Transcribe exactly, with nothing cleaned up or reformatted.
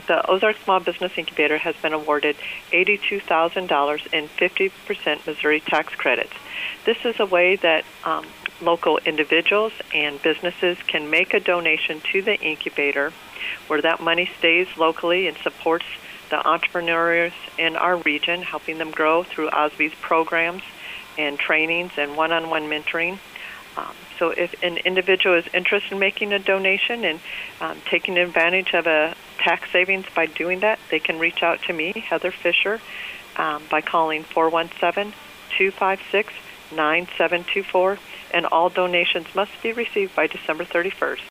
the Ozark Small Business Incubator has been awarded eighty-two thousand dollars in fifty percent Missouri tax credits. This is a way that um, local individuals and businesses can make a donation to the incubator where that money stays locally and supports the entrepreneurs in our region, helping them grow through O S B's programs and trainings and one-on-one mentoring. Um, so if an individual is interested in making a donation and um, taking advantage of a tax savings by doing that, they can reach out to me, Heather Fisher, um, by calling four one seven, two five six, nine seven two four, and all donations must be received by December thirty-first.